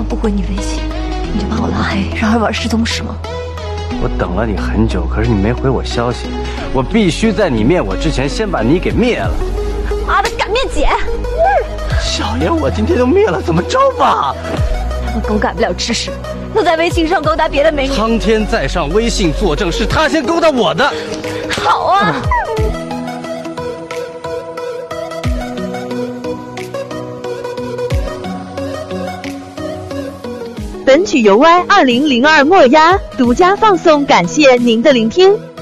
不回你微信，你就把我拉黑，让二婉失踪是吗？ 我等了你很久，可是你没回我消息，我必须在你灭我之前先把你给灭了。 妈的，敢灭姐！ 小爷我今天都灭了，怎么着吧？ 他们狗改不了吃屎，又在微信上勾搭别的美女。 苍天在上，微信作证，是他先勾搭我的。 好啊。 本曲由 Y2002 莫丫独家放送，感谢您的聆听。